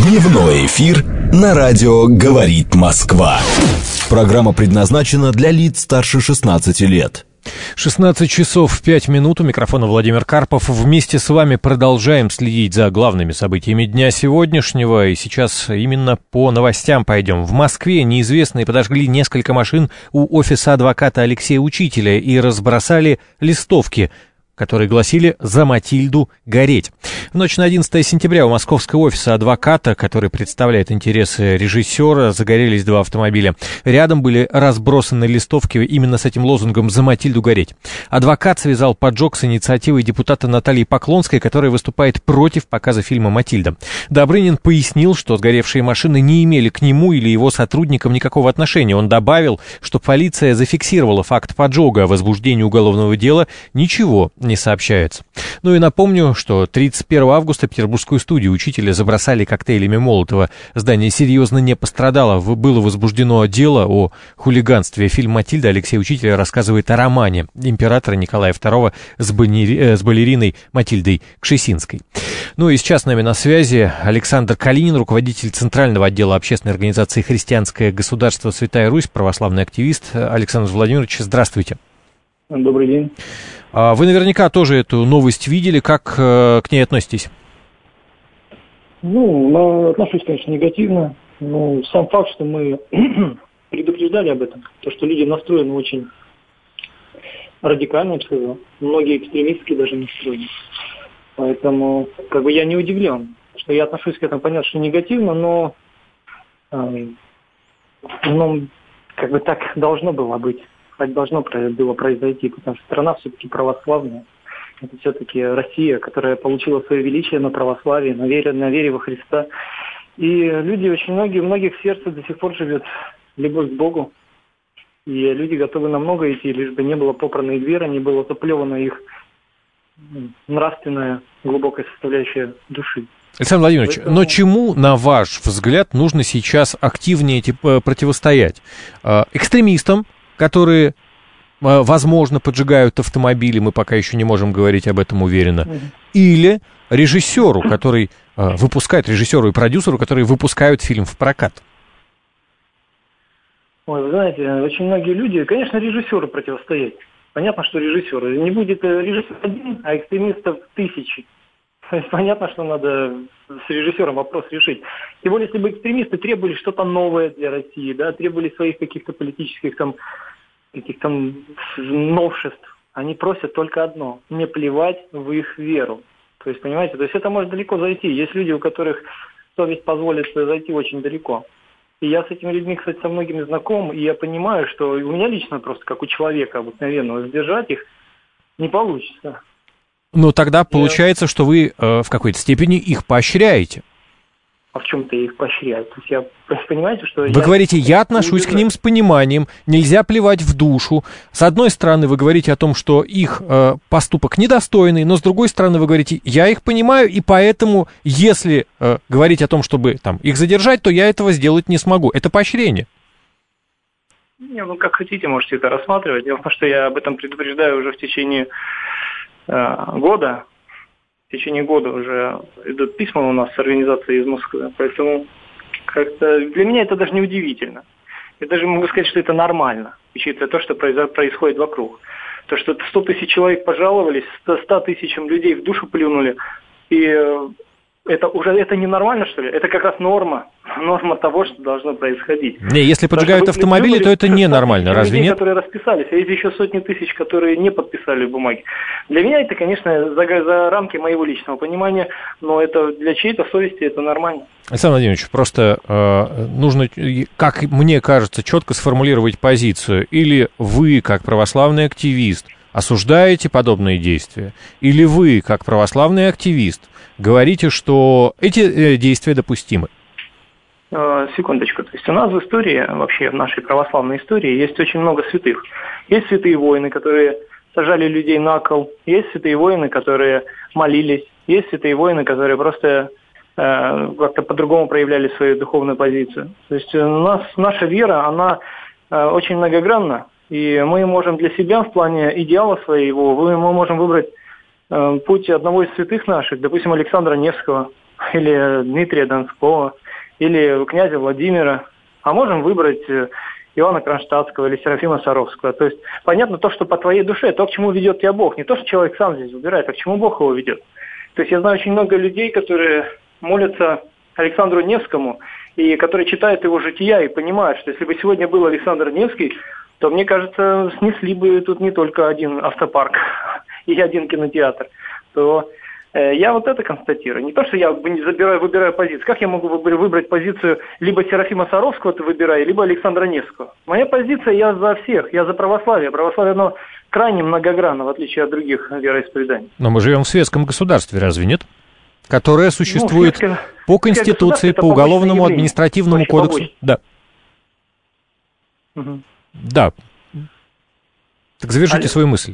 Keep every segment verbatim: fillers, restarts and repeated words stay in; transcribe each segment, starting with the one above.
Дневной эфир на радио «Говорит Москва». Программа предназначена для лиц старше шестнадцати лет. шестнадцать часов пять минут. У микрофона Владимир Карпов. Вместе с вами продолжаем следить за главными событиями дня сегодняшнего. И сейчас именно по новостям пойдем. В Москве неизвестные подожгли несколько машин у офиса адвоката Алексея Учителя и разбросали листовки, которые гласили «За Матильду гореть». В ночь на одиннадцатое сентября у московского офиса адвоката, который представляет интересы режиссера, загорелись два автомобиля. Рядом были разбросаны листовки именно с этим лозунгом «За Матильду гореть». Адвокат связал поджог с инициативой депутата Натальи Поклонской, которая выступает против показа фильма «Матильда». Добрынин пояснил, что сгоревшие машины не имели к нему или его сотрудникам никакого отношения. Он добавил, что полиция зафиксировала факт поджога, о возбуждении уголовного дела ничего не сообщается. Ну и напомню, что тридцать первого августа петербургскую студию Учителя забросали коктейлями Молотова. Здание серьезно не пострадало. Было возбуждено дело о хулиганстве. Фильм «Матильда» Алексей Учитель рассказывает о романе императора Николая второго с, банери... с балериной Матильдой Кшесинской. Ну и сейчас с нами на связи Александр Калинин, руководитель Центрального отдела общественной организации «Христианское государство. Святая Русь», православный активист. Александр Владимирович, здравствуйте. Добрый день. Вы наверняка тоже эту новость видели. Как э, к ней относитесь? Ну, отношусь, конечно, негативно. Но сам факт, что мы предупреждали об этом, то, что люди настроены очень радикально, я бы сказал. Многие экстремистски даже настроены. Поэтому, как бы, я не удивлен, что я отношусь к этому, понятно, что негативно, но, э, но как бы так должно было быть. Так должно было произойти, потому что страна все-таки православная. Это все-таки Россия, которая получила свое величие на православии, на вере, на вере во Христа. И люди, очень многие, у многих в сердце до сих пор живет любовь к Богу. И люди готовы на много идти, лишь бы не было попрано их вера, не было заплевано их нравственная, глубокая составляющая души. Александр Владимирович, Поэтому... но чему, на ваш взгляд, нужно сейчас активнее типа, противостоять? Экстремистам, которые, возможно, поджигают автомобили, мы пока еще не можем говорить об этом уверенно, или режиссеру, который выпускает, режиссеру и продюсеру, которые выпускают фильм в прокат? Ой, вы знаете, очень многие люди, конечно, режиссеру противостоять. Понятно, что режиссеру. Не будет режиссер один, а экстремистов тысячи. То есть понятно, что надо с режиссером вопрос решить. Тем более, если бы экстремисты требовали что-то новое для России, да, требовали своих каких-то политических там, каких-то новшеств, они просят только одно – не плевать в их веру. То есть, понимаете, то есть это может далеко зайти. Есть люди, у которых совесть позволит зайти очень далеко. И я с этими людьми, кстати, со многими знаком, и я понимаю, что у меня лично просто, как у человека обыкновенного, сдержать их не получится. Ну, тогда получается, что вы э, в какой-то степени их поощряете. А в чем-то я их поощряю? То есть я, понимаете, что... Вы я... говорите, я отношусь к ним с пониманием, нельзя плевать в душу. С одной стороны, вы говорите о том, что их э, поступок недостойный, но с другой стороны, вы говорите, я их понимаю, и поэтому, если э, говорить о том, чтобы там, их задержать, то я этого сделать не смогу. Это поощрение. Не, ну, как хотите, можете это рассматривать. Дело в том, что я об этом предупреждаю уже в течение... года, в течение года уже идут письма у нас с организацией из Москвы, поэтому как-то для меня это даже не удивительно. Я даже могу сказать, что это нормально, учитывая то, что происходит вокруг. То, что сто тысяч человек пожаловались, сто тысячам людей в душу плюнули, и это уже это не нормально, что ли? Это как раз норма, норма того, что должно происходить. Не, если поджигают Потому, автомобили, то это ненормально, разве людей, нет? Которые расписались, а есть еще сотни тысяч, которые не подписали бумаги. Для меня это, конечно, за, за рамки моего личного понимания, но это для чьей-то совести это нормально. Александр Владимирович, просто э, нужно, как мне кажется, четко сформулировать позицию. Или вы, как православный активист, осуждаете подобные действия, или вы, как православный активист, говорите, что эти э, действия допустимы? Секундочку. То есть у нас в истории, вообще в нашей православной истории, есть очень много святых. Есть святые воины, которые сажали людей на кол, есть святые воины, которые молились, есть святые воины, которые просто э, как-то по-другому проявляли свою духовную позицию. То есть у нас, наша вера, она э, очень многогранна, и мы можем для себя в плане идеала своего, мы можем выбрать э, путь одного из святых наших, допустим, Александра Невского, или Дмитрия Донского, или князя Владимира, а можем выбрать Иоанна Кронштадтского или Серафима Саровского. То есть понятно то, что по твоей душе, то, к чему ведет тебя Бог. Не то, что человек сам здесь выбирает, а к чему Бог его ведет. То есть я знаю очень много людей, которые молятся Александру Невскому, и которые читают его жития и понимают, что если бы сегодня был Александр Невский, то, мне кажется, снесли бы тут не только один автопарк и один кинотеатр. То э, я вот это констатирую. Не то, что я не забираю, выбираю позицию. Как я могу выбрать позицию либо Серафима Саровского ты выбирай, либо Александра Невского? Моя позиция, я за всех, я за православие. Православие, оно крайне многогранно, в отличие от других вероисповеданий. Но мы живем в светском государстве, разве нет? Которое существует ну, по Конституции, по Уголовному административному кодексу. Побочное. Да. Угу. Да. Так завершите Алло. свою мысль.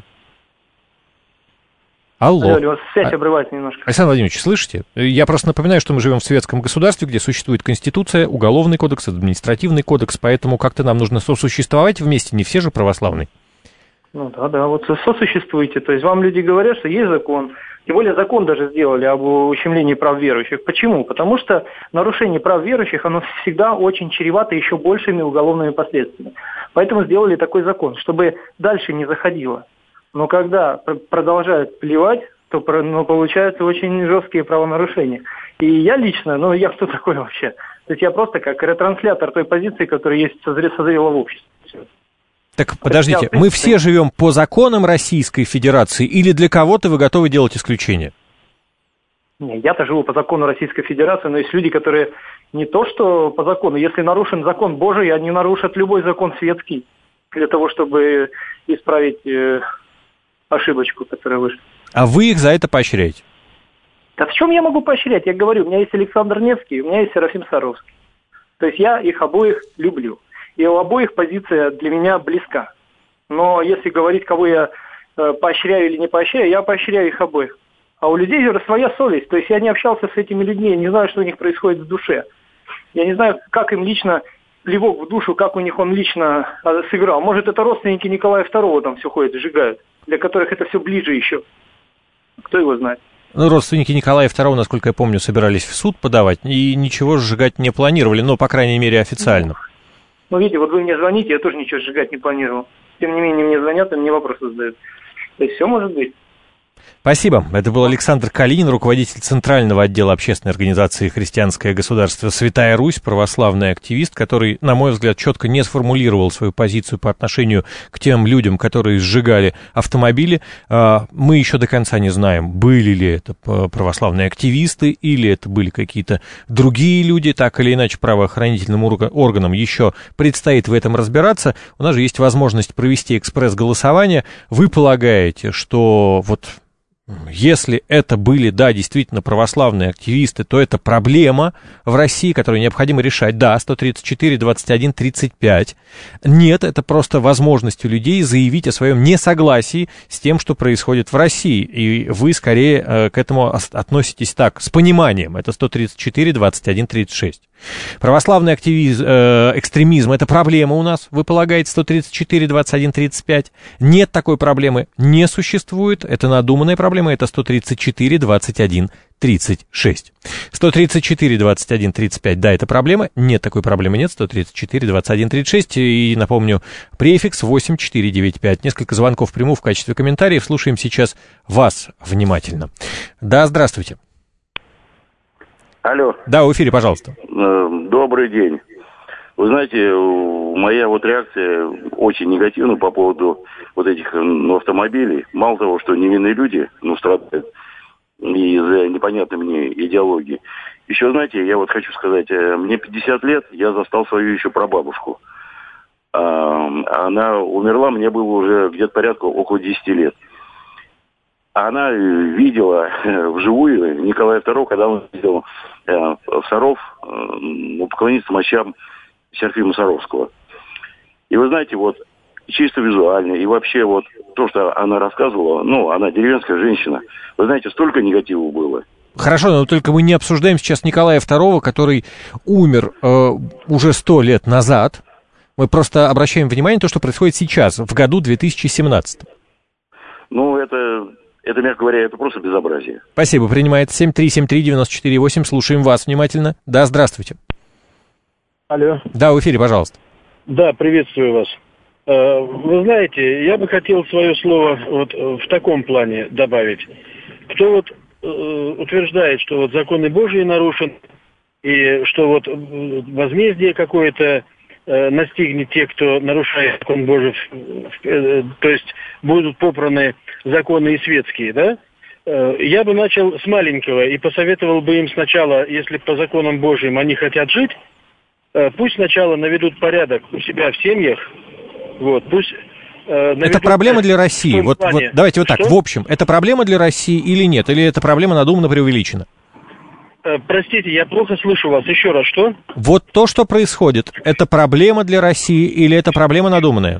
Алло. Алло, у вас связь а... обрывается немножко. Александр Владимирович, слышите? Я просто напоминаю, что мы живем в светском государстве, где существует Конституция, Уголовный кодекс, административный кодекс, поэтому как-то нам нужно сосуществовать вместе, не все же православные. Ну да, да, вот сосуществуете. То есть вам люди говорят, что есть закон. Тем более закон даже сделали об ущемлении прав верующих. Почему? Потому что нарушение прав верующих, оно всегда очень чревато еще большими уголовными последствиями. Поэтому сделали такой закон, чтобы дальше не заходило. Но когда продолжают плевать, то ну, получаются очень жесткие правонарушения. И я лично, ну я кто такой вообще? То есть я просто как ретранслятор той позиции, которая есть созрела в обществе. Так, подождите, мы все живем по законам Российской Федерации или для кого-то вы готовы делать исключение? Не, я-то живу по закону Российской Федерации, но есть люди, которые не то что по закону, если нарушен закон Божий, они нарушат любой закон светский для того, чтобы исправить э, ошибочку, которая вышла. А вы их за это поощряете? Да в чем я могу поощрять? Я говорю, у меня есть Александр Невский, у меня есть Серафим Саровский. То есть я их обоих люблю. И у обоих позиция для меня близка. Но если говорить, кого я э, поощряю или не поощряю, я поощряю их обоих. А у людей же своя совесть. То есть я не общался с этими людьми, я не знаю, что у них происходит в душе. Я не знаю, как им лично плевок в душу, как у них он лично э, сыграл. Может, это родственники Николая Второго там все ходят, сжигают, для которых это все ближе еще. Кто его знает? Ну, родственники Николая Второго, насколько я помню, собирались в суд подавать и ничего сжигать не планировали, ну, по крайней мере, официально. Ну, видите, вот вы мне звоните, я тоже ничего сжигать не планировал. Тем не менее, мне звонят и мне вопросы задают. То есть все может быть. Спасибо. Это был Александр Калинин, руководитель Центрального отдела общественной организации «Христианское государство Святая Русь», православный активист, который, на мой взгляд, четко не сформулировал свою позицию по отношению к тем людям, которые сжигали автомобили. Мы еще до конца не знаем, были ли это православные активисты или это были какие-то другие люди. Так или иначе, правоохранительным органам еще предстоит в этом разбираться. У нас же есть возможность провести экспресс-голосование. Вы полагаете, что вот... Если это были, да, действительно православные активисты, то это проблема в России, которую необходимо решать. Да, сто тридцать четыре двадцать один тридцать пять. Нет, это просто возможность у людей заявить о своем несогласии с тем, что происходит в России. И вы скорее э, к этому относитесь так, с пониманием. Это сто тридцать четыре двадцать один тридцать шесть. Православный активизм, э, экстремизм – это проблема у нас, вы полагаете, сто тридцать четыре двадцать один тридцать пять? Нет такой проблемы, не существует, это надуманная проблема, это сто тридцать четыре двадцать один тридцать шесть. сто тридцать четыре двадцать один тридцать пять, да, это проблема, нет такой проблемы, нет, сто тридцать четыре двадцать один тридцать шесть, и напомню, префикс восемь четыре девять пять. Несколько звонков приму в качестве комментариев, слушаем сейчас вас внимательно. Да, здравствуйте. Алло. Да, в эфире, пожалуйста. Добрый день. Вы знаете, моя вот реакция очень негативна по поводу вот этих ну, автомобилей. Мало того, что невинные люди ну, страдают из-за непонятной мне идеологии. Еще, знаете, я вот хочу сказать, мне пятьдесят лет, я застал свою еще прабабушку. Она умерла, мне было уже где-то порядка около десяти лет. Она видела вживую Николая Второго, когда он ездил в Саров, ну, поклониться мощам Серафима Саровского. И вы знаете, вот чисто визуально, и вообще вот то, что она рассказывала, ну, она деревенская женщина, вы знаете, столько негатива было. Хорошо, но только мы не обсуждаем сейчас Николая Второго, который умер э, уже сто лет назад. Мы просто обращаем внимание на то, что происходит сейчас, в году две тысячи семнадцатом. Ну, это... это, мягко говоря, это просто безобразие. Спасибо, принимает семь три семь три девять четыре восемь, слушаем вас внимательно. Да, здравствуйте. Алло. Да, в эфире, пожалуйста. Да, приветствую вас. Вы знаете, я бы хотел свое слово вот в таком плане добавить. Кто вот утверждает, что вот законы Божьи нарушен, и что вот возмездие какое-то настигнет тех, кто нарушает закон Божий, то есть будут попраны законы и светские, да? Я бы начал с маленького и посоветовал бы им сначала, если по законам Божьим они хотят жить, пусть сначала наведут порядок у себя в семьях, вот, пусть... Это проблема для России. Вот, вот давайте вот так, что? В общем, это проблема для России или нет? Или эта проблема надуманно преувеличена? Простите, я плохо слышу вас. Еще раз, что? Вот то, что происходит, это проблема для России или это проблема надуманная?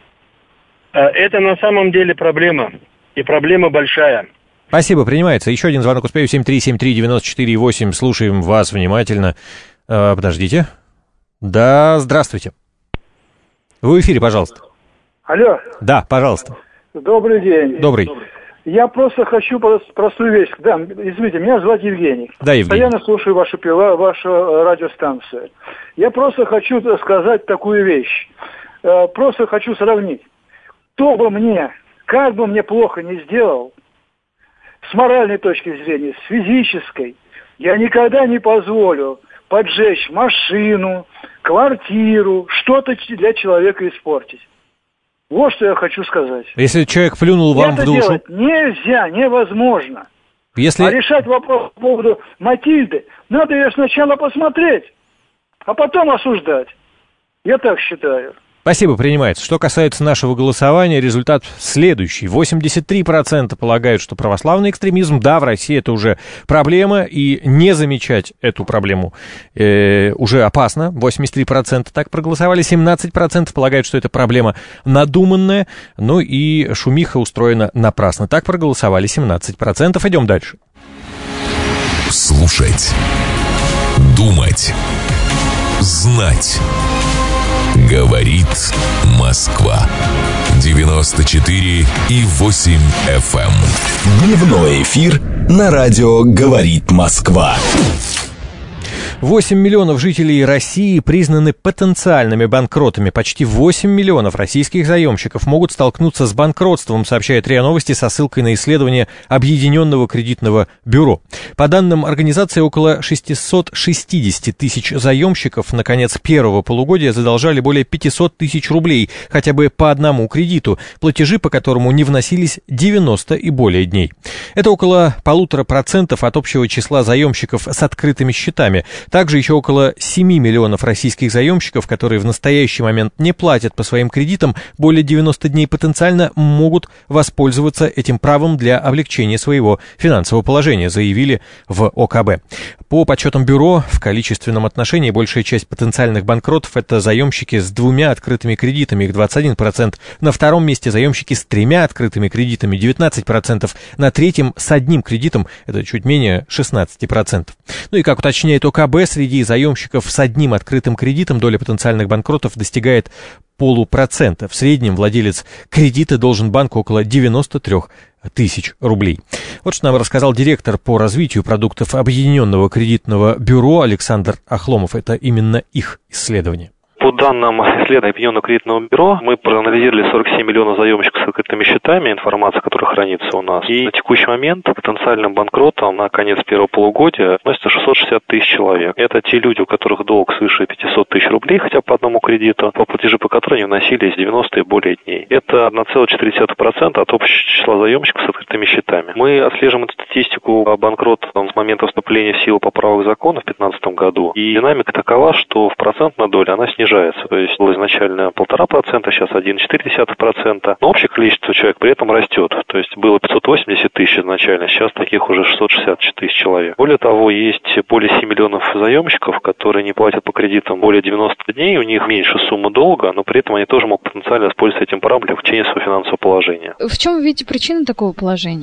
Это на самом деле проблема. И проблема большая. Спасибо, принимается. Еще один звонок успею. семь три семь три девять четыре восемь. Слушаем вас внимательно. Э, подождите. Да, здравствуйте. Вы в эфире, пожалуйста. Алло. Да, пожалуйста. Добрый день. Добрый. Я просто хочу простую вещь. Да, извините, меня зовут Евгений. Да, Евгений. Постоянно слушаю вашу, вашу радиостанцию. Я просто хочу сказать такую вещь. Просто хочу сравнить. Кто бы мне, как бы мне плохо не сделал, с моральной точки зрения, с физической, я никогда не позволю поджечь машину, квартиру, что-то для человека испортить. Вот что я хочу сказать. Если человек плюнул вам это в душу... делать нельзя, невозможно. Если... А решать вопрос по поводу Матильды, надо ее сначала посмотреть, а потом осуждать. Я так считаю. Спасибо, принимается. Что касается нашего голосования, результат следующий. восемьдесят три процента полагают, что православный экстремизм, да, в России это уже проблема, и не замечать эту проблему э, уже опасно. восемьдесят три процента так проголосовали, семнадцать процентов полагают, что это проблема надуманная, ну и шумиха устроена напрасно. Так проголосовали семнадцать процентов. Идем дальше. Слушать, думать, знать. Говорит Москва. девяносто четыре и восемь эф эм. Дневной эфир на радио «Говорит Москва». восемь миллионов жителей России признаны потенциальными банкротами. Почти восемь миллионов российских заемщиков могут столкнуться с банкротством, сообщает РИА Новости со ссылкой на исследование Объединенного кредитного бюро. По данным организации, около шестьсот шестьдесят тысяч заемщиков на конец первого полугодия задолжали более пятьсот тысяч рублей хотя бы по одному кредиту, платежи по которому не вносились девяносто и более дней. Это около полутора процентов от общего числа заемщиков с открытыми счетами. Также еще около семь миллионов российских заемщиков, которые в настоящий момент не платят по своим кредитам более девяноста дней, потенциально могут воспользоваться этим правом для облегчения своего финансового положения, заявили в о ка бэ. По подсчетам бюро, в количественном отношении большая часть потенциальных банкротов – это заемщики с двумя открытыми кредитами, их двадцать один процент. На втором месте заемщики с тремя открытыми кредитами, девятнадцать процентов. На третьем с одним кредитом, это чуть менее шестнадцать процентов. Ну и как уточняет о ка бэ, среди заемщиков с одним открытым кредитом доля потенциальных банкротов достигает полупроцента. В среднем владелец кредита должен банку около девяносто три тысяч рублей. Вот что нам рассказал директор по развитию продуктов Объединенного кредитного бюро Александр Ахломов. Это именно их исследование. По данным исследования Объединенного кредитного бюро, мы проанализировали сорок семь миллионов заемщиков с открытыми счетами, информация, которая хранится у нас. И на текущий момент потенциальным банкротом на конец первого полугодия относится шестьсот шестьдесят тысяч человек. Это те люди, у которых долг свыше пятьсот тысяч рублей, хотя по одному кредиту, по платежи по которым не вносились девяносто и более дней. Это одна целая четыре десятых процента от общего числа заемщиков с открытыми счетами. Мы отслеживаем эту статистику банкротов с момента вступления в силу поправок закона в две тысячи пятнадцатом году. И динамика такова, что в процентной доле она снижается. То есть было изначально полтора процента, сейчас один целых четыре десятых процента. Но общее количество человек при этом растет. То есть было пятьсот восемьдесят тысяч изначально, сейчас таких уже шестьсот шестьдесят тысяч человек. Более того, есть более семь миллионов заемщиков, которые не платят по кредитам более девяноста дней, у них меньше сумма долга, но при этом они тоже могут потенциально воспользоваться этим правом для улучшения своего финансового положения. В чем вы видите причину такого положения? Почему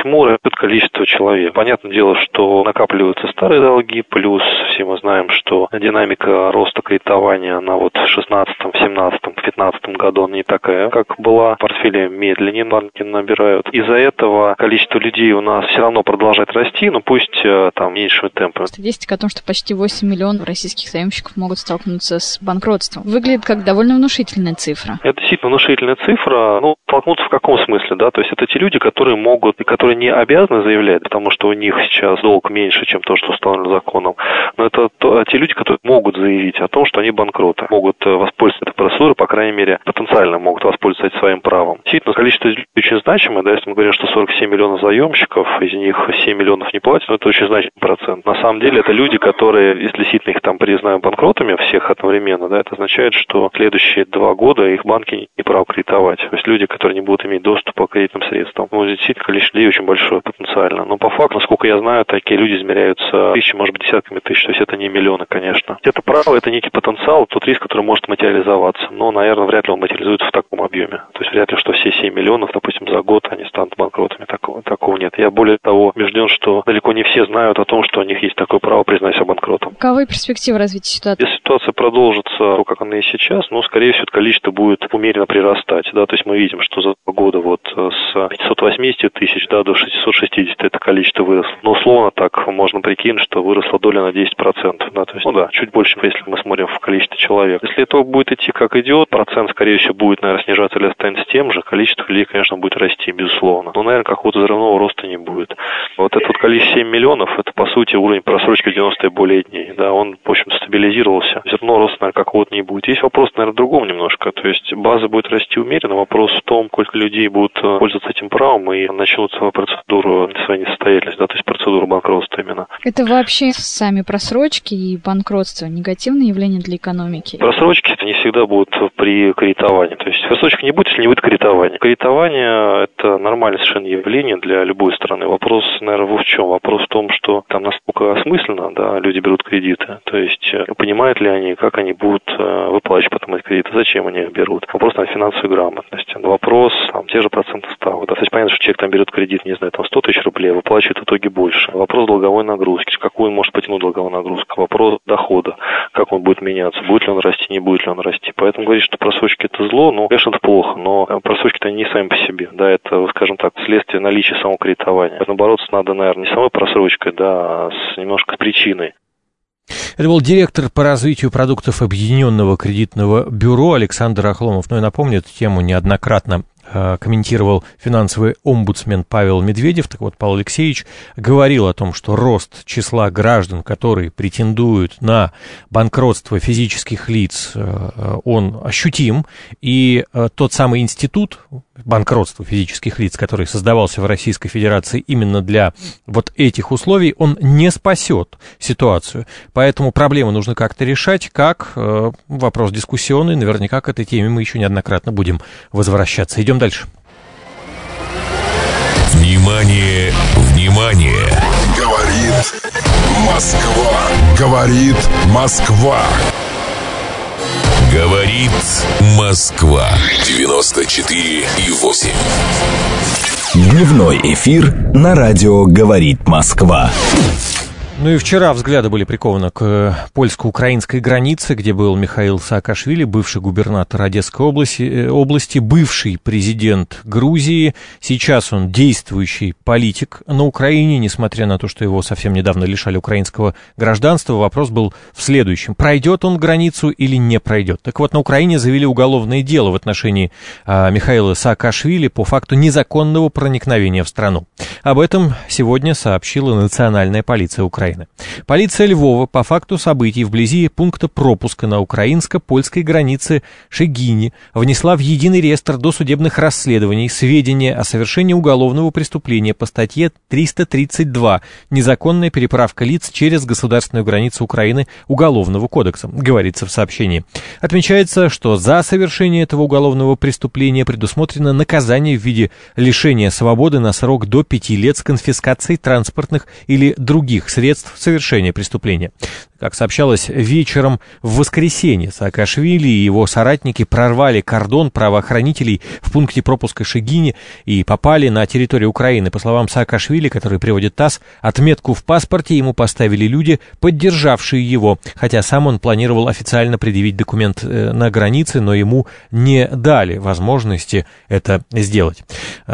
почему растет количество человек? Понятное дело, что накапливаются старые долги, плюс все мы знаем, что динамика роста кредитования на вот в шестнадцатом, семнадцатом, пятнадцатом году не такая, как была. Портфели медленнее банки набирают. Из-за этого количество людей у нас все равно продолжает расти, но пусть там меньшими темпами. Статистика о том, что почти восемь миллионов российских заемщиков могут столкнуться с банкротством, выглядит как довольно внушительная цифра. Это действительно внушительная цифра. Ну, столкнуться в каком смысле, да? То есть это те люди, которые могут и которые не обязаны заявлять, потому что у них сейчас долг меньше, чем то, что установлено законом. Но это то, те люди, которые могут заявить о том, что они банкроты, могут воспользоваться этой процедурой, по крайней мере, потенциально могут воспользоваться этим своим правом. Действительно, количество очень значимое, да, если мы говорим, что сорок семь миллионов заемщиков, из них семь миллионов не платят, но это очень значимый процент. На самом деле это люди, которые, если действительно их там признаем банкротами всех одновременно, да, это означает, что в следующие два года их банки не правы кредитовать. То есть люди, которые не будут иметь доступа к кредитным средствам. Ну, действительно, количество людей очень большое потенциально. Но по факту, насколько я знаю, такие люди измеряются тысячами, может быть, десятками тысяч. То есть это не миллионы, конечно. Это право, это некий потенциал, тот риск, который может материализоваться. Но, наверное, вряд ли он материализуется в таком объеме. То есть вряд ли, что все семь миллионов, допустим, за год они станут банкротами. Такого, такого нет. Я более того убежден, что далеко не все знают о том, что у них есть такое право признать себя банкротом. Каковы перспективы развития ситуации? Если ситуация продолжится, как она и сейчас, ну, скорее всего, количество будет умеренно прирастать. Да? То есть мы видим, что за два года вот с пятисот восьмидесяти тысяч, да, до шестисот шестидесяти это количество выросло. Но условно так можно прикинуть, что выросла доля на десять процентов. Да? То есть, ну да, чуть больше, если мы смотрим в количество человек. Если это будет идти как идет, процент, скорее всего, будет, наверное, снижаться или останется тем же, количество людей, конечно, будет расти, безусловно. Но, наверное, какого-то взрывного роста не будет. Вот это вот количество семь миллионов, это, по сути, уровень просрочки девяносто и более дней. Да, он, в общем, стабилизировался. Взрывного роста, наверное, какого-то не будет. Есть вопрос, наверное, в другом немножко. То есть база будет расти умеренно. Вопрос в том, сколько людей будут пользоваться этим правом и начнут свою процедуру своей несостоятельности, да, то есть процедуру банкротства именно. Это вообще сами просрочки и банкротство негативное явление для экономики? Просрочки это не всегда будут при кредитовании. То есть просрочки не будет, если не будет кредитования. Кредитование это нормальное совершенно явление для любой страны. Вопрос, наверное, в чем? Вопрос в том, что там настолько осмысленно, да, люди берут кредиты. То есть понимают ли они, как они будут выплачивать потом эти кредиты, зачем они их берут. Вопрос на финансовой грамотности. Вопрос, там, те же проценты ставок. Да, то есть понятно, что человек там берет кредит, не знаю, там сто тысяч рублей, выплачивает в итоге больше. Вопрос долговой нагрузки, какую он может потянуть долговую нагрузку. Вопрос дохода, как он будет меняться, будет ли он расти, не будет ли он расти. Поэтому говорить, что просрочки это зло, ну, конечно, это плохо, но просрочки-то не сами по себе. Да, это, скажем так, следствие наличия самого кредитования. Поэтому бороться надо, наверное, не самой просрочкой, да, а с немножко причиной. Это был директор по развитию продуктов Объединенного кредитного бюро Александр Охломов. Ну и напомню, эту тему неоднократно комментировал финансовый омбудсмен Павел Медведев. Так вот, Павел Алексеевич говорил о том, что рост числа граждан, которые претендуют на банкротство физических лиц, он ощутим. И тот самый институт банкротства физических лиц, который создавался в Российской Федерации именно для вот этих условий, он не спасет ситуацию. Поэтому проблемы нужно как-то решать. Как? Вопрос дискуссионный. Наверняка к этой теме мы еще неоднократно будем возвращаться. Идем дальше. Внимание, внимание! Говорит Москва. Говорит Москва. Говорит Москва. девяносто четыре и восемь. Дневной эфир на радио «Говорит Москва». Ну и вчера взгляды были прикованы к польско-украинской границе, где был Михаил Саакашвили, бывший губернатор Одесской области, области, бывший президент Грузии. Сейчас он действующий политик на Украине, несмотря на то, что его совсем недавно лишали украинского гражданства. Вопрос был в следующем: пройдет он границу или не пройдет? Так вот, на Украине завели уголовное дело в отношении а, Михаила Саакашвили по факту незаконного проникновения в страну. Об этом сегодня сообщила национальная полиция Украины. Полиция Львова по факту событий вблизи пункта пропуска на украинско-польской границе Шегини внесла в единый реестр досудебных расследований сведения о совершении уголовного преступления по статье триста тридцать два «Незаконная переправка лиц через государственную границу Украины Уголовного кодекса», говорится в сообщении. Отмечается, что за совершение этого уголовного преступления предусмотрено наказание в виде лишения свободы на срок до пяти лет с конфискацией транспортных или других средств совершения преступления. Как сообщалось, вечером в воскресенье Саакашвили и его соратники прорвали кордон правоохранителей в пункте пропуска Шегини и попали на территорию Украины. По словам Саакашвили, который приводит ТАСС, отметку в паспорте ему поставили люди, поддержавшие его, хотя сам он планировал официально предъявить документ на границе, но ему не дали возможности это сделать.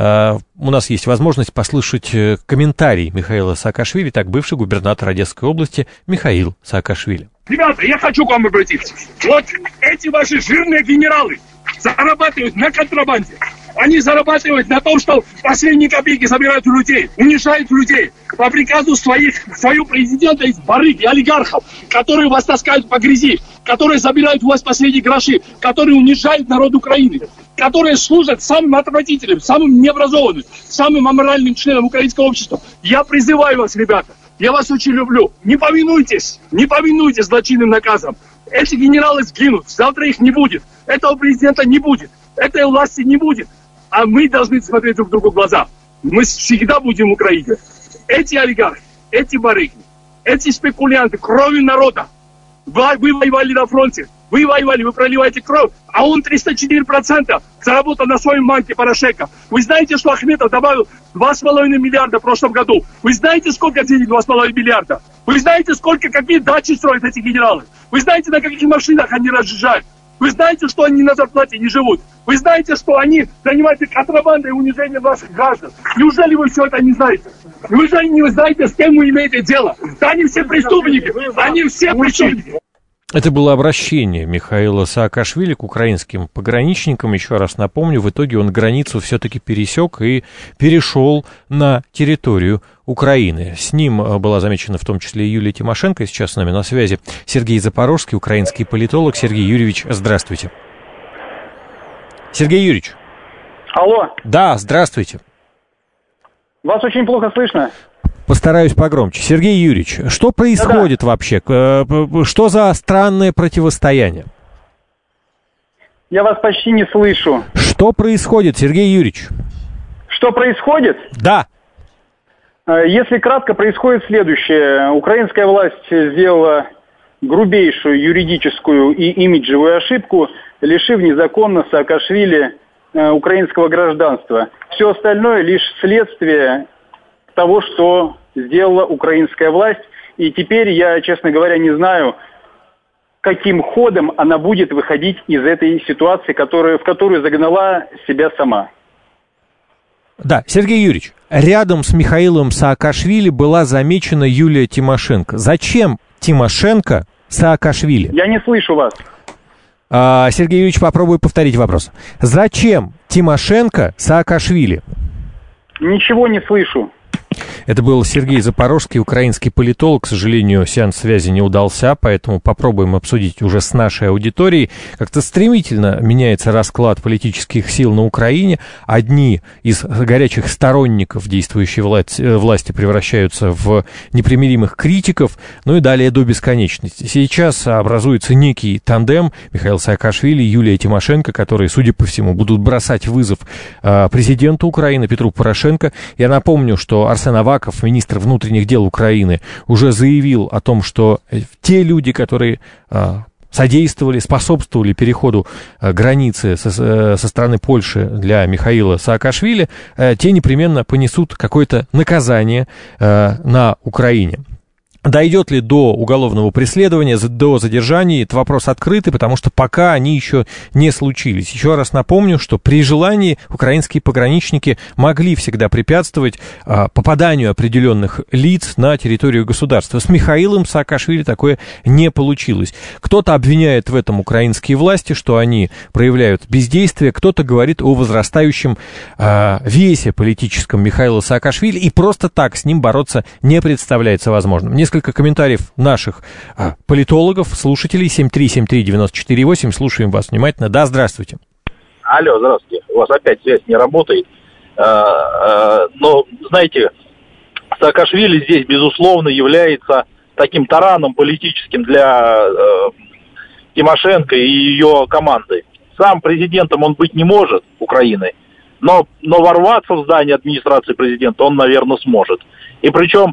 У нас есть возможность послушать комментарий Михаила Саакашвили, так бывший губернатор Одесской области Михаил Саакашвили. Ребята, я хочу к вам обратиться. Вот эти ваши жирные генералы зарабатывают на контрабанде. Они зарабатывают на том, что последние копейки забирают у людей, унижают людей. По приказу своих, своего президента из барыг и олигархов, которые вас таскают по грязи, которые забирают у вас последние гроши, которые унижают народ Украины, которые служат самым отвратительным, самым необразованным, самым аморальным членам украинского общества. Я призываю вас, ребята, я вас очень люблю. Не повинуйтесь, не повинуйтесь злочинным наказам. Эти генералы сгинут, завтра их не будет. Этого президента не будет, этой власти не будет. А мы должны смотреть друг другу в глаза. Мы всегда будем в Украине. Эти олигархи, эти барыги, эти спекулянты кровью народа. Вы, вы воевали на фронте, вы воевали, вы проливаете кровь, а он триста четыре процента заработал на своем банке Порошенко. Вы знаете, что Ахметов добавил два с половиной миллиарда в прошлом году? Вы знаете, сколько денег два с половиной миллиарда? Вы знаете, сколько, какие дачи строят эти генералы? Вы знаете, на каких машинах они разъезжают? Вы знаете, что они на зарплате не живут? Вы знаете, что они занимаются контрабандой и унижением наших граждан? Неужели вы все это не знаете? Неужели не знаете, с кем вы имеете дело? Да они все преступники! Они все преступники! Это было обращение Михаила Саакашвили к украинским пограничникам. Еще раз напомню, в итоге он границу все-таки пересек и перешел на территорию Украины. С ним была замечена в том числе и Юлия Тимошенко. Сейчас с нами на связи Сергей Запорожский, украинский политолог. Сергей Юрьевич, здравствуйте. Сергей Юрьевич. Алло. Да, здравствуйте. Вас очень плохо слышно. Постараюсь погромче. Сергей Юрьевич, что происходит Да-да. вообще? Что за странное противостояние? Я вас почти не слышу. Что происходит, Сергей Юрьевич? Что происходит? Да. Если кратко, происходит следующее. Украинская власть сделала грубейшую юридическую и имиджевую ошибку, лишив незаконно Саакашвили украинского гражданства. Все остальное лишь следствие того, что сделала украинская власть. И теперь я, честно говоря, не знаю, каким ходом она будет выходить из этой ситуации, которую, в которую загнала себя сама. Да, Сергей Юрьевич, рядом с Михаилом Саакашвили была замечена Юлия Тимошенко. Зачем Тимошенко Саакашвили? Я не слышу вас. А, Сергей Юрьевич, попробую повторить вопрос. Зачем Тимошенко Саакашвили? Ничего не слышу. Это был Сергей Запорожский, украинский политолог. К сожалению, сеанс связи не удался, поэтому попробуем обсудить уже с нашей аудиторией. Как-то стремительно меняется расклад политических сил на Украине. Одни из горячих сторонников действующей власти, власти превращаются в непримиримых критиков, ну и далее до бесконечности. Сейчас образуется некий тандем Михаил Саакашвили и Юлия Тимошенко, которые, судя по всему, будут бросать вызов президенту Украины Петру Порошенко. Я напомню, что Арсен Аваков, министр внутренних дел Украины, уже заявил о том, что те люди, которые а, содействовали, способствовали переходу а, границы со, со стороны Польши для Михаила Саакашвили, а, те непременно понесут какое-то наказание а, на Украине. Дойдет ли до уголовного преследования, до задержания, это вопрос открытый, потому что пока они еще не случились. Еще раз напомню, что при желании украинские пограничники могли всегда препятствовать а, попаданию определенных лиц на территорию государства. С Михаилом Саакашвили такое не получилось. Кто-то обвиняет в этом украинские власти, что они проявляют бездействие, кто-то говорит о возрастающем а, весе политическом Михаила Саакашвили, и просто так с ним бороться не представляется возможным. Несколько комментариев наших а, политологов, слушателей. Семь три семь три девять четыре восемь. Слушаем вас внимательно. Да, здравствуйте. Алло, здравствуйте. У вас опять связь не работает. А, а, но, знаете, Саакашвили здесь, безусловно, является таким тараном политическим для а, Тимошенко и ее команды. Сам президентом он быть не может, Украины, но, но ворваться в здание администрации президента он, наверное, сможет. И причем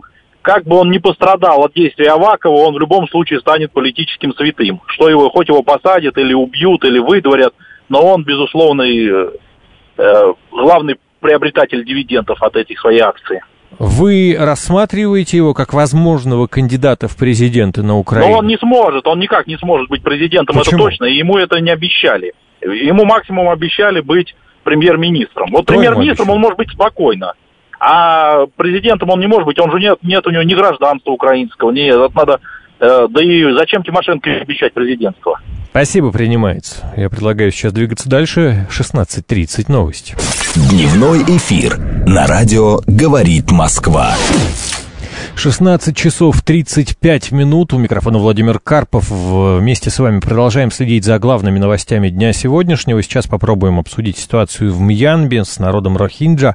как бы он ни пострадал от действия Авакова, он в любом случае станет политическим святым. Что его, хоть его посадят или убьют, или выдворят, но он, безусловный, э, главный приобретатель дивидендов от этих своих акций. Вы рассматриваете его как возможного кандидата в президенты на Украине? Но он не сможет, он никак не сможет быть президентом. Почему? Это точно, и ему это не обещали. Ему максимум обещали быть премьер-министром. Вот Кто премьер-министром он может быть спокойно, а президентом он не может быть, он же нет, нет у него ни гражданства украинского, ни, это надо, э, да и зачем Тимошенко обещать президентство? Спасибо, принимается. Я предлагаю сейчас двигаться дальше. шестнадцать тридцать, новости. Дневной эфир на радио «Говорит Москва». шестнадцать часов тридцать пять минут. У микрофона Владимир Карпов. Вместе с вами продолжаем следить за главными новостями дня сегодняшнего. Сейчас попробуем обсудить ситуацию в Мьянме с народом рохинджа.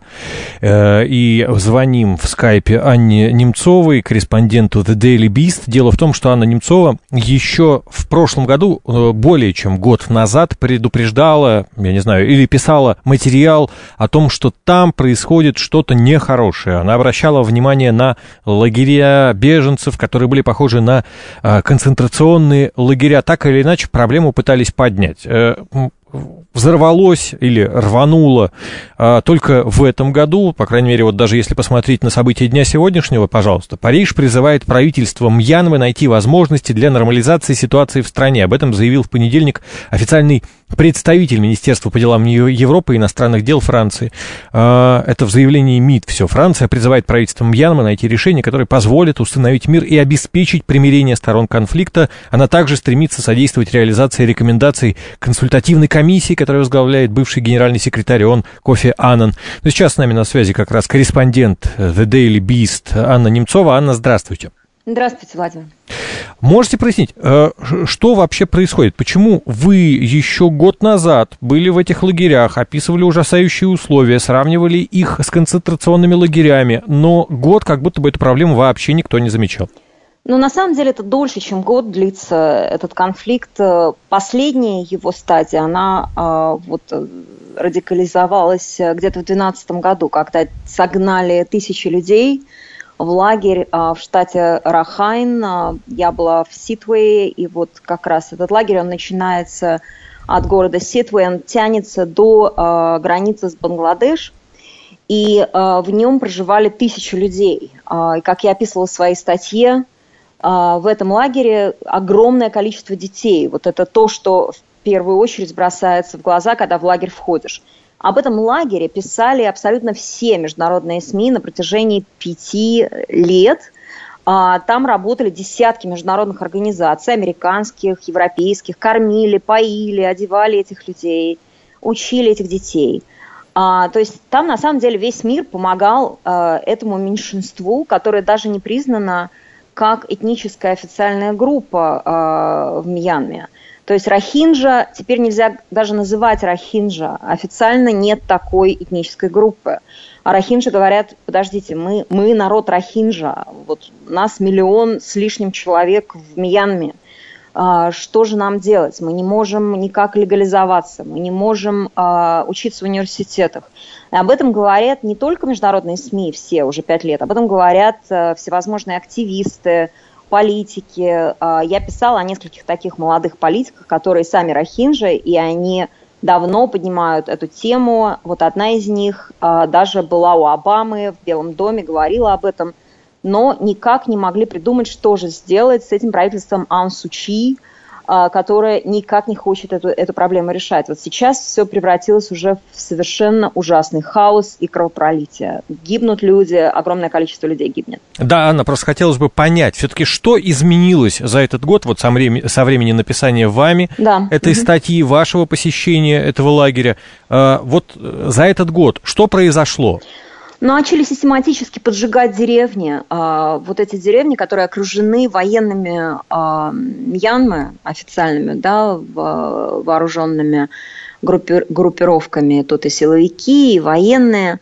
И звоним в скайпе Анне Немцовой, корреспонденту The Daily Beast. Дело в том, что Анна Немцова еще в прошлом году, более чем год назад, предупреждала, я не знаю, или писала материал о том, что там происходит что-то нехорошее. Она обращала внимание на лагеря беженцев, которые были похожи на а, концентрационные лагеря. Так или иначе, проблему пытались поднять. Взорвалось или рвануло а, только в этом году, по крайней мере, вот даже если посмотреть на события дня сегодняшнего, пожалуйста, Париж призывает правительство Мьянмы найти возможности для нормализации ситуации в стране. Об этом заявил в понедельник официальный представитель Министерства по делам Европы и иностранных дел Франции. А, это в заявлении МИД все. Франция призывает правительство Мьянмы найти решение, которое позволит установить мир и обеспечить примирение сторон конфликта. Она также стремится содействовать реализации рекомендаций консультативной комиссии, которую возглавляет бывший генеральный секретарь ООН Кофи Аннан. Но сейчас с нами на связи как раз корреспондент The Daily Beast Анна Немцова. Анна, здравствуйте. Здравствуйте, Владимир. Можете прояснить, что вообще происходит? Почему вы еще год назад были в этих лагерях, описывали ужасающие условия, сравнивали их с концентрационными лагерями, но год как будто бы эту проблему вообще никто не замечал? Ну, на самом деле, это дольше, чем год длится этот конфликт. Последняя его стадия, она э, вот, радикализовалась где-то в две тысячи двенадцатом году, когда согнали тысячи людей в лагерь э, в штате Рахайн. Я была в Ситвее, и вот как раз этот лагерь, он начинается от города Ситвей, он тянется до э, границы с Бангладеш. И э, в нем проживали тысячи людей. Э, и, как я описывала в своей статье, в этом лагере огромное количество детей. Вот это то, что в первую очередь бросается в глаза, когда в лагерь входишь. Об этом лагере писали абсолютно все международные СМИ на протяжении пяти лет. Там работали десятки международных организаций, американских, европейских, кормили, поили, одевали этих людей, учили этих детей. То есть там на самом деле весь мир помогал этому меньшинству, которое даже не признано как этническая официальная группа э, в Мьянме. То есть рохинджа, теперь нельзя даже называть рохинджа, официально нет такой этнической группы. А рохинджа говорят, подождите, мы, мы народ рохинджа, вот нас миллион с лишним человек в Мьянме. А, что же нам делать? Мы не можем никак легализоваться, мы не можем а, учиться в университетах. И об этом говорят не только международные СМИ все уже пять лет, об этом говорят а, всевозможные активисты, политики. А, я писала о нескольких таких молодых политиках, которые сами рохинджи, и они давно поднимают эту тему. Вот одна из них а, даже была у Обамы в Белом доме, говорила об этом, но никак не могли придумать, что же сделать с этим правительством Ан Су Чи, которое никак не хочет эту, эту проблему решать. Вот сейчас все превратилось уже в совершенно ужасный хаос и кровопролитие. Гибнут люди, огромное количество людей гибнет. Да, Анна, просто хотелось бы понять, все-таки что изменилось за этот год, вот со времени, со времени написания вами да. этой угу. статьи, вашего посещения этого лагеря. Вот за этот год что произошло? Начали систематически поджигать деревни. Вот эти деревни, которые окружены военными Мьянмы, официальными, да, вооруженными группировками, тут и силовики, и военные,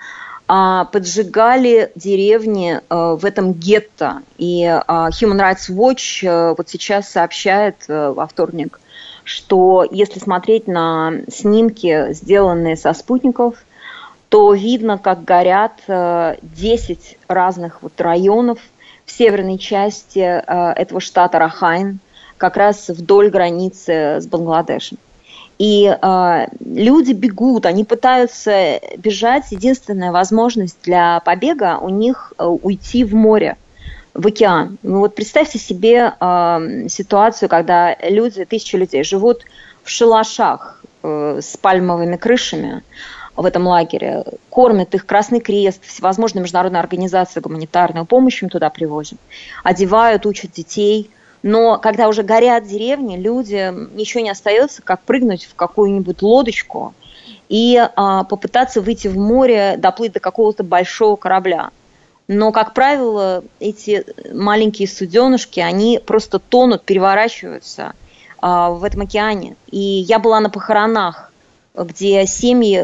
поджигали деревни в этом гетто. И Human Rights Watch вот сейчас сообщает во вторник, что если смотреть на снимки, сделанные со спутников, то видно, как горят десять разных вот районов. в северной части этого штата Рахайн, как раз вдоль границы с Бангладешем. И э, люди бегут, они пытаются бежать. Единственная возможность для побега у них э, уйти в море, в океан. Ну, вот представьте себе э, ситуацию, когда люди, тысячи людей живут в шалашах э, с пальмовыми крышами в этом лагере, кормят их Красный Крест, всевозможные международные организации гуманитарную помощь им туда привозят, одевают, учат детей. Но когда уже горят деревни, людям ничего не остается, как прыгнуть в какую-нибудь лодочку и а, попытаться выйти в море, доплыть до какого-то большого корабля. Но, как правило, эти маленькие суденышки, они просто тонут, переворачиваются а, в этом океане. И я была на похоронах, где семьи,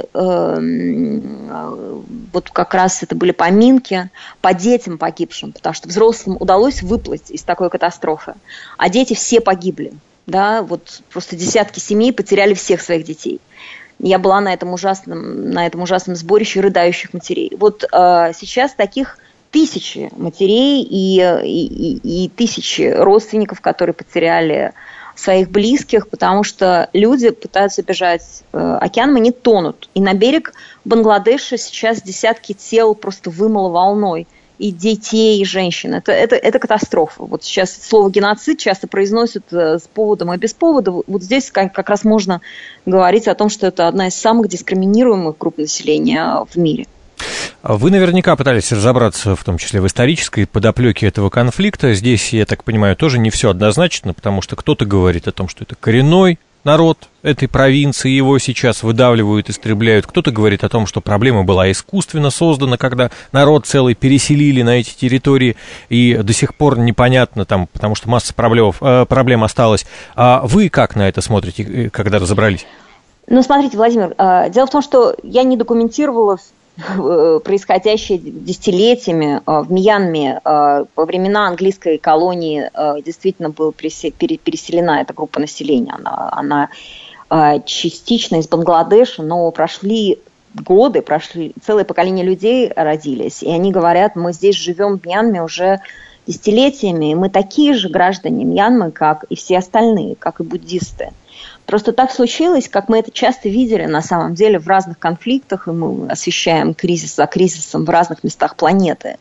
э, вот как раз это были поминки по детям погибшим, потому что взрослым удалось выплыть из такой катастрофы, а дети все погибли, да, вот просто десятки семей потеряли всех своих детей. Я была на этом ужасном, на этом ужасном сборище рыдающих матерей. Вот э, сейчас таких тысячи матерей и, и, и тысячи родственников, которые потеряли своих близких, потому что люди пытаются бежать э, океаном, они тонут. И на берег Бангладеша сейчас десятки тел просто вымыло волной. И детей, и женщин. Это, это, это катастрофа. Вот сейчас слово геноцид часто произносят э, с поводом и без повода. Вот здесь как, как раз можно говорить о том, что это одна из самых дискриминируемых групп населения в мире. Вы наверняка пытались разобраться, в том числе в исторической подоплеке этого конфликта. Здесь, я так понимаю, тоже не все однозначно, потому что кто-то говорит о том, что это коренной народ этой провинции, его сейчас выдавливают, истребляют. Кто-то говорит о том, что проблема была искусственно создана, когда народ целый переселили на эти территории, и до сих пор непонятно, там, потому что масса проблем, э, проблем осталась. А вы как на это смотрите, когда разобрались? Ну, смотрите, Владимир, э, дело в том, что я не документировала происходящее десятилетиями в Мьянме во времена английской колонии действительно была переселена эта группа населения. Она, она частично из Бангладеша, но прошли годы, прошли целое поколение людей родились, и они говорят, мы здесь живем в Мьянме уже десятилетиями, и мы такие же граждане Мьянмы, как и все остальные, как и буддисты. Просто так случилось, как мы это часто видели на самом деле в разных конфликтах, и мы освещаем кризис за кризисом в разных местах планеты,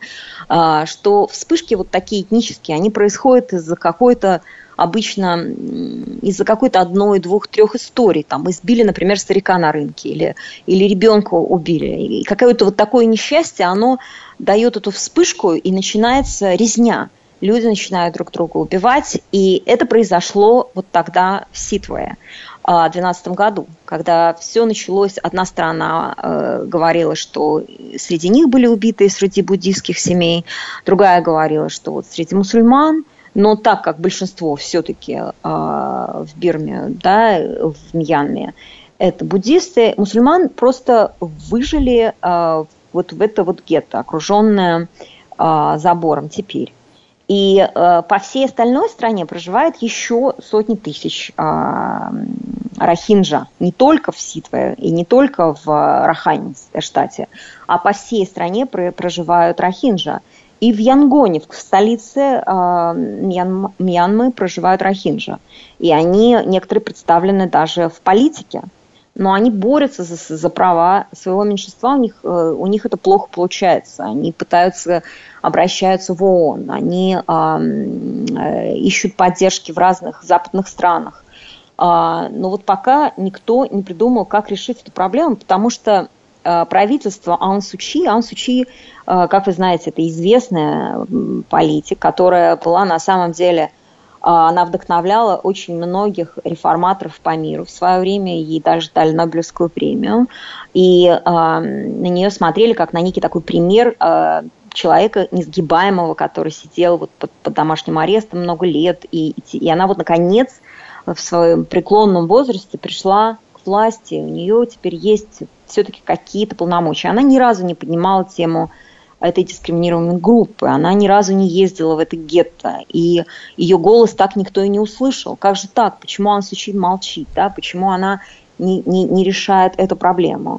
что вспышки вот такие этнические, они происходят из-за какой-то, обычно из-за какой-то одной, двух, трех историй. Там избили, например, старика на рынке или, или ребенка убили. И какое-то вот такое несчастье, оно дает эту вспышку, и начинается резня. Люди начинают друг друга убивать, и это произошло вот тогда в Ситвае в две тысячи двенадцатом году, когда все началось. Одна сторона э, говорила, что среди них были убитые, среди буддийских семей, другая говорила, что вот среди мусульман, но так как большинство все-таки э, в Бирме, да, в Мьянме, это буддисты, мусульман просто выжили э, вот в это вот гетто, окруженное э, забором теперь. И э, по всей остальной стране проживает еще сотни тысяч э, рохинджа. Не только в Ситве и не только в Рахайн штате, а по всей стране проживают рохинджа. И в Янгоне, в столице э, Мьян, Мьянмы, проживают рохинджа. И они, некоторые представлены даже в политике. Но они борются за, за права своего меньшинства, у них, у них это плохо получается. Они пытаются, обращаются в ООН, они э, ищут поддержки в разных западных странах. Э, но вот пока никто не придумал, как решить эту проблему, потому что э, правительство Аун Су Чи, Аун Су Чи, э, как вы знаете, это известная политик, которая была на самом деле... Она вдохновляла очень многих реформаторов по миру. В свое время ей даже дали Нобелевскую премию. И э, на нее смотрели как на некий такой пример э, человека несгибаемого, который сидел вот под, под домашним арестом много лет. И, и она вот наконец в своем преклонном возрасте пришла к власти. У нее теперь есть все-таки какие-то полномочия. Она ни разу не поднимала тему этой дискриминируемой группы. Она ни разу не ездила в это гетто, и ее голос так никто и не услышал. Как же так? Почему Аун Су Чи молчит? Да? Почему она не, не, не решает эту проблему?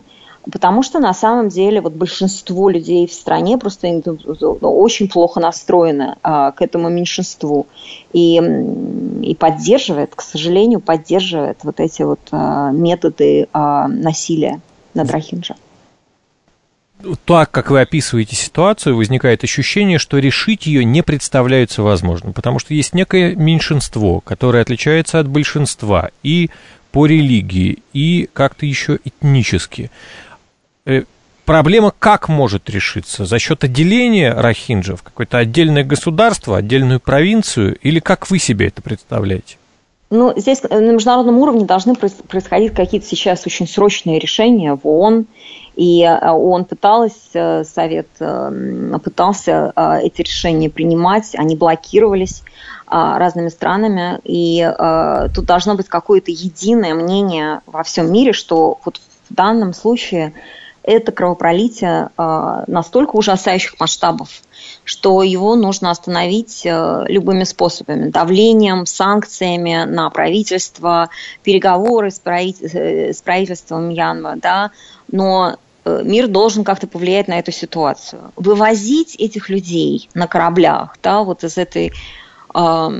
Потому что на самом деле вот большинство людей в стране просто очень плохо настроено а, к этому меньшинству и, и поддерживает, к сожалению, поддерживает вот эти вот а, методы а, насилия над рохинджа. Так, как вы описываете ситуацию, возникает ощущение, что решить ее не представляется возможным, потому что есть некое меньшинство, которое отличается от большинства и по религии, и как-то еще этнически. Проблема как может решиться? За счет отделения рохинджа в какое-то отдельное государство, отдельную провинцию, или как вы себе это представляете? Ну, здесь на международном уровне должны происходить какие-то сейчас очень срочные решения в ООН, и ООН пыталась, Совет пытался эти решения принимать, они блокировались разными странами, и тут должно быть какое-то единое мнение во всем мире, что вот в данном случае это кровопролитие настолько ужасающих масштабов, что его нужно остановить любыми способами. Давлением, санкциями на правительство, переговоры с, правитель... с правительством Мьянмы, да, но мир должен как-то повлиять на эту ситуацию. Вывозить этих людей на кораблях, да, вот из этой, э,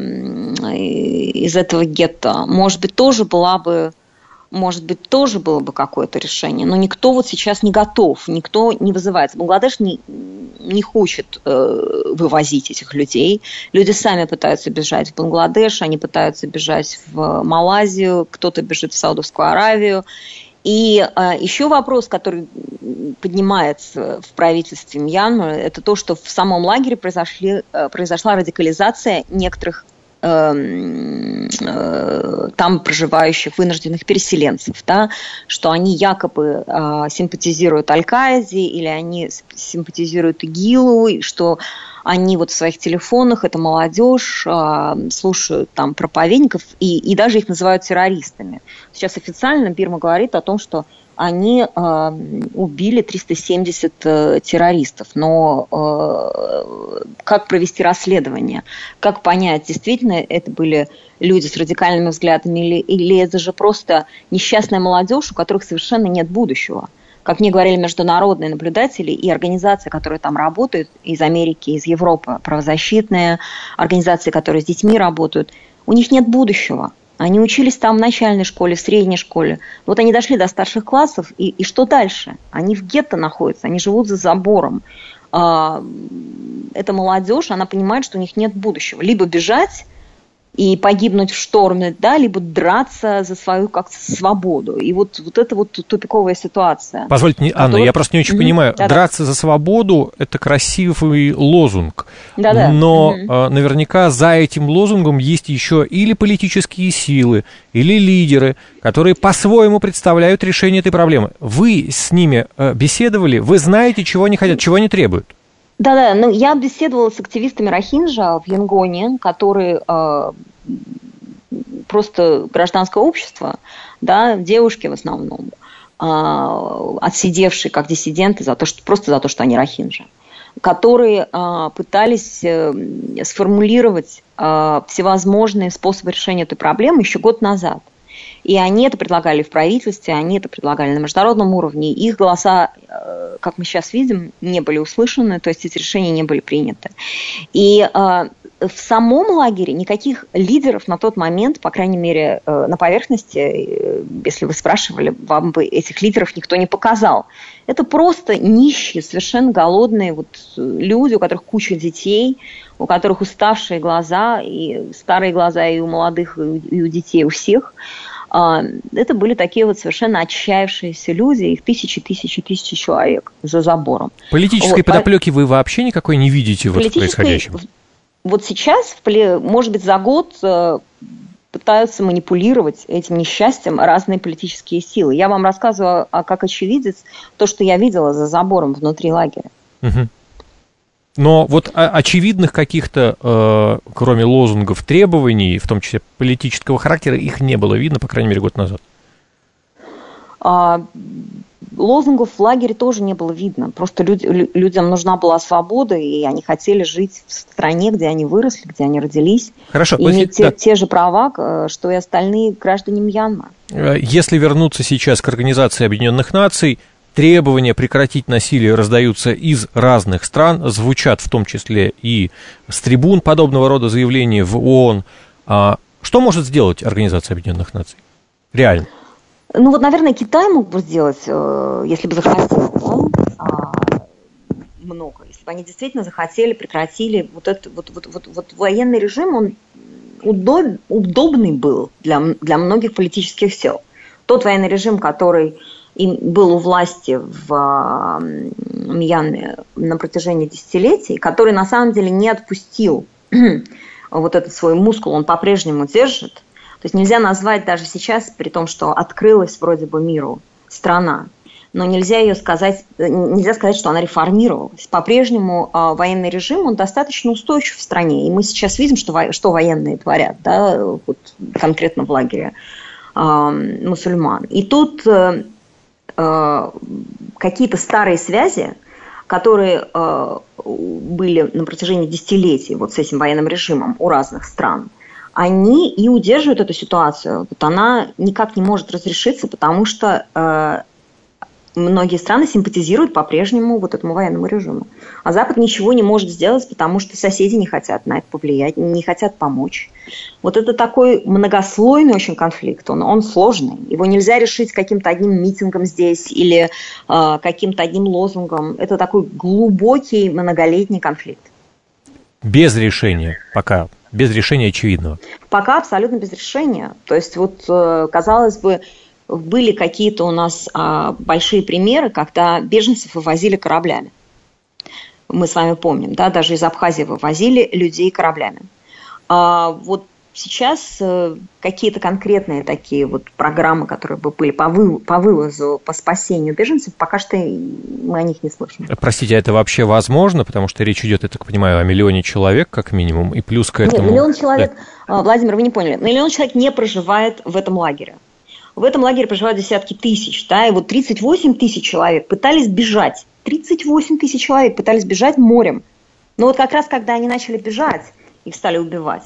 из этого гетто, может быть, тоже была бы может быть, тоже было бы какое-то решение, но никто вот сейчас не готов, никто не вызывается. Бангладеш не, не хочет э, вывозить этих людей. Люди сами пытаются бежать в Бангладеш, они пытаются бежать в Малайзию, кто-то бежит в Саудовскую Аравию. И э, еще вопрос, который поднимается в правительстве Мьянмы, это то, что в самом лагере произошли, э, произошла радикализация некоторых там проживающих вынужденных переселенцев, да, что они якобы э, симпатизируют Аль-Каиде или они симпатизируют ИГИЛу, и что они вот в своих телефонах, это молодежь, э, слушают там проповедников и, и даже их называют террористами. Сейчас официально Бирма говорит о том, что они э, убили триста семьдесят э, террористов. Но э, как провести расследование? Как понять, действительно это были люди с радикальными взглядами или, или это же просто несчастная молодежь, у которых совершенно нет будущего? Как мне говорили международные наблюдатели и организации, которые там работают, из Америки, из Европы, правозащитные организации, которые с детьми работают, у них нет будущего. Они учились там в начальной школе, в средней школе. Вот они дошли до старших классов, и, и что дальше? Они в гетто находятся, они живут за забором. А, эта молодежь, она понимает, что у них нет будущего. Либо бежать и погибнуть в шторме, да, либо драться за свою как-то свободу. И вот, вот это вот тупиковая ситуация. Позвольте, не, Анна, которая... я просто не очень mm-hmm. понимаю. Да-да. Драться за свободу – это красивый лозунг. Да-да. Но mm-hmm. наверняка за этим лозунгом есть еще или политические силы, или лидеры, которые по-своему представляют решение этой проблемы. Вы с ними беседовали? Вы знаете, чего они хотят, чего они требуют? Да-да, ну я беседовала с активистами рохинджа в Янгоне, которые э, просто гражданское общество, да, девушки в основном, э, отсидевшие как диссиденты за то, что, просто за то, что они рохинджи, которые э, пытались э, сформулировать э, всевозможные способы решения этой проблемы еще год назад. И они это предлагали в правительстве, они это предлагали на международном уровне. Их голоса, как мы сейчас видим, не были услышаны, то есть эти решения не были приняты. И э, в самом лагере никаких лидеров на тот момент, по крайней мере, э, на поверхности, э, если вы спрашивали, вам бы этих лидеров никто не показал. Это просто нищие, совершенно голодные вот люди, у которых куча детей, у которых уставшие глаза, и старые глаза и у молодых, и у детей, у всех. Это были такие вот совершенно отчаявшиеся люди, их тысячи, тысячи, тысячи человек за забором. Политической вот. подоплеки вы вообще никакой не видите вот в происходящем? Вот сейчас, может быть, за год пытаются манипулировать этим несчастьем разные политические силы. Я вам рассказываю, как очевидец, то, что я видела за забором внутри лагеря. Угу. Но вот очевидных каких-то, э, кроме лозунгов, требований, в том числе политического характера, их не было видно, по крайней мере, год назад. А, лозунгов в лагере тоже не было видно. Просто люди, людям нужна была свобода, и они хотели жить в стране, где они выросли, где они родились. Хорошо, и иметь да. те, те же права, что и остальные граждане Мьянмы. Если вернуться сейчас к Организации Объединенных Наций, требования прекратить насилие раздаются из разных стран, звучат в том числе и с трибун подобного рода заявлений в ООН. А что может сделать Организация Объединенных Наций? Реально. Ну вот, наверное, Китай мог бы сделать, если бы захотел, да, много. Если бы они действительно захотели, прекратили вот этот вот, вот, вот, вот военный режим, он удоб, удобный был для, для многих политических сил. Тот военный режим, который им был у власти в Мьянме на протяжении десятилетий, который на самом деле не отпустил вот этот свой мускул, он по-прежнему держит. То есть нельзя назвать даже сейчас, при том, что открылась вроде бы миру страна, но нельзя ее сказать, нельзя сказать, что она реформировалась. По-прежнему э, военный режим, он достаточно устойчив в стране, и мы сейчас видим, что, во, что военные творят, да, вот конкретно в лагере э, мусульман. И тут э, э, какие-то старые связи, которые э, были на протяжении десятилетий вот с этим военным режимом у разных стран, они и удерживают эту ситуацию. Вот она никак не может разрешиться, потому что э, многие страны симпатизируют по-прежнему вот этому военному режиму. А Запад ничего не может сделать, потому что соседи не хотят на это повлиять, не хотят помочь. Вот это такой многослойный очень конфликт, он, он сложный. Его нельзя решить каким-то одним митингом здесь или э, каким-то одним лозунгом. Это такой глубокий многолетний конфликт. Без решения пока, без решения очевидного. Пока абсолютно без решения. То есть вот, э, казалось бы, были какие-то у нас а, большие примеры, когда беженцев вывозили кораблями. Мы с вами помним, да, даже из Абхазии вывозили людей кораблями. А, вот сейчас а, какие-то конкретные такие вот программы, которые бы были по, вы, по вывозу, по спасению беженцев, пока что мы о них не слышим. Простите, а это вообще возможно? Потому что речь идет, я так понимаю, о миллионе человек, как минимум, и плюс к этому... Нет, миллион человек, да. Владимир, вы не поняли, миллион человек не проживает в этом лагере. В этом лагере проживают десятки тысяч, да, и вот тридцать восемь тысяч человек пытались бежать. тридцать восемь тысяч человек пытались бежать морем. Но вот как раз, когда они начали бежать, их стали убивать.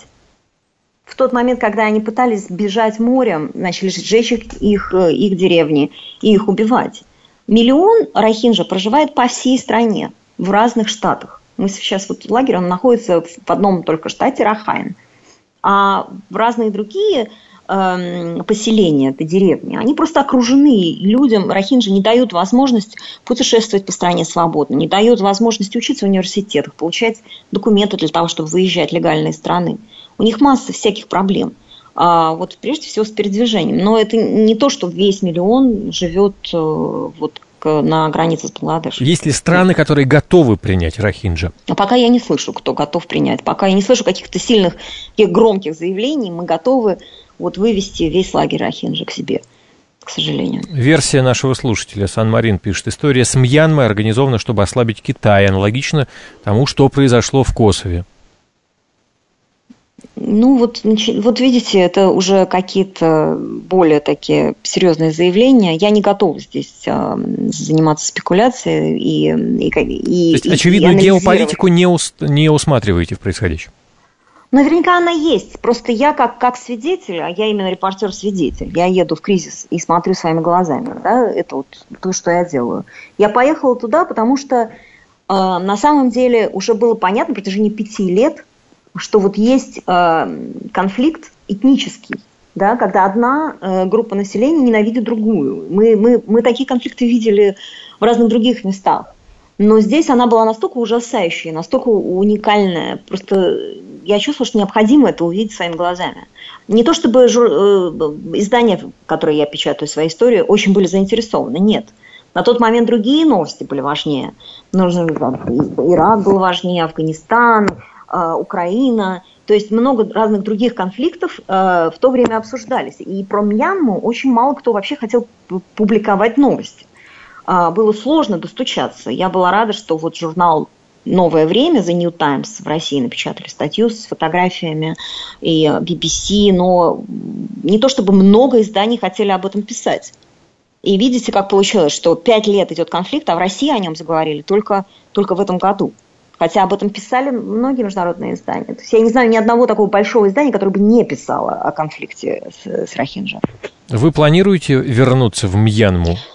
В тот момент, когда они пытались бежать морем, начали сжечь их, их, их деревни и их убивать. Миллион рохинджа проживает по всей стране, в разных штатах. Мы сейчас вот лагерь, он находится в одном только штате Рахайн. А в разные другие... поселения, это деревни, они просто окружены. Людям рохинджи не дают возможность путешествовать по стране свободно, не дают возможности учиться в университетах, получать документы для того, чтобы выезжать легально из страны. У них масса всяких проблем. А вот прежде всего с передвижением. Но это не то, что весь миллион живет вот на границе с Бангладешем. Есть ли страны, которые готовы принять рохинджа? А пока я не слышу, кто готов принять. Пока я не слышу каких-то сильных, таких громких заявлений. Мы готовы вот вывести весь лагерь рохинджа к себе, к сожалению. Версия нашего слушателя Сан-Марин пишет: история с Мьянмой организована, чтобы ослабить Китай, аналогично тому, что произошло в Косове. Ну вот, вот видите, это уже какие-то более такие серьезные заявления. Я не готова здесь э, заниматься спекуляцией и, и, и, То есть, и, очевидную и геополитику не, ус, не усматриваете в происходящем? Наверняка она есть. Просто я как, как свидетель, а я именно репортер-свидетель, я еду в кризис и смотрю своими глазами. Да? Это вот то, что я делаю. Я поехала туда, потому что э, на самом деле уже было понятно на протяжении пяти лет, что вот есть э, конфликт этнический, да, когда одна э, группа населения ненавидит другую. Мы, мы, мы такие конфликты видели в разных других местах. Но здесь она была настолько ужасающая, настолько уникальная. Просто я чувствовала, что необходимо это увидеть своими глазами. Не то чтобы жур... издания, которые я печатаю свои истории, очень были заинтересованы. Нет. На тот момент другие новости были важнее. Ирак был важнее, Афганистан, Украина. То есть много разных других конфликтов в то время обсуждались. И про Мьянму очень мало кто вообще хотел публиковать новости. Было сложно достучаться. Я была рада, что вот журнал «Новое время», The New Times в России напечатали статью с фотографиями, и би би си, но не то чтобы много изданий хотели об этом писать. И видите, как получилось, что пять лет идет конфликт, а в России о нем заговорили только, только в этом году. Хотя об этом писали многие международные издания. То есть я не знаю ни одного такого большого издания, которое бы не писало о конфликте с, с рохинджа. Вы планируете вернуться в Мьянму?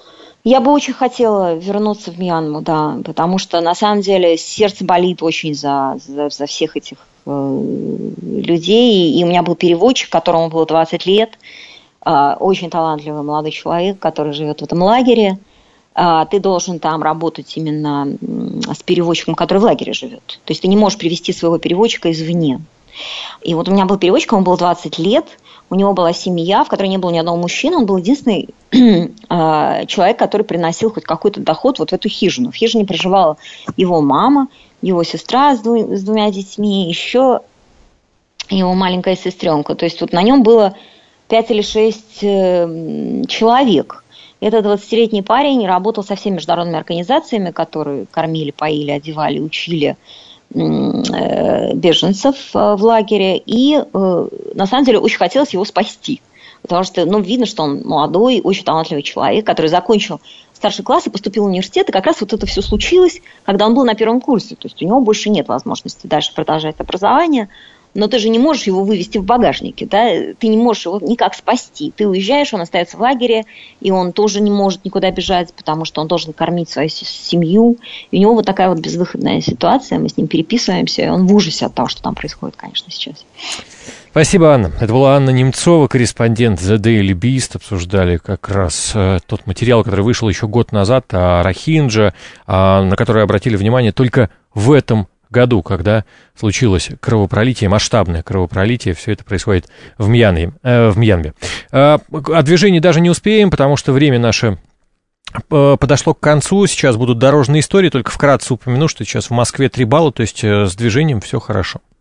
Я бы очень хотела вернуться в Мьянму, да, потому что на самом деле сердце болит очень за, за, за всех этих э, людей. И у меня был переводчик, которому было двадцать лет, э, очень талантливый молодой человек, который живет в этом лагере. Э, ты должен там работать именно с переводчиком, который в лагере живет. То есть ты не можешь привести своего переводчика извне. И вот у меня был переводчик, ему было двадцать лет. У него была семья, в которой не было ни одного мужчины. Он был единственный э, человек, который приносил хоть какой-то доход вот в эту хижину. В хижине проживала его мама, его сестра с, дву- с двумя детьми, еще его маленькая сестренка. То есть вот на нем было пять или шесть э, человек. Этот двадцатилетний парень работал со всеми международными организациями, которые кормили, поили, одевали, учили беженцев в лагере, и на самом деле очень хотелось его спасти, потому что, ну, видно, что он молодой, очень талантливый человек, который закончил старший класс и поступил в университет, и как раз вот это все случилось, когда он был на первом курсе, то есть у него больше нет возможности дальше продолжать образование, но ты же не можешь его вывести в багажнике, да, ты не можешь его никак спасти. Ты уезжаешь, он остается в лагере, и он тоже не может никуда бежать, потому что он должен кормить свою семью. И у него вот такая вот безвыходная ситуация, мы с ним переписываемся, и он в ужасе от того, что там происходит, конечно, сейчас. Спасибо, Анна. Это была Анна Немцова, корреспондент The Daily Beast. Обсуждали как раз э, тот материал, который вышел еще год назад, о Рохинджа, э, на который обратили внимание только в этом году, когда случилось кровопролитие, масштабное кровопролитие, все это происходит в Мьянме. Э, в Мьянме. Э, о движении даже не успеем, потому что время наше подошло к концу. Сейчас будут дорожные истории, только вкратце упомяну, что сейчас в Москве три балла, то есть с движением все хорошо.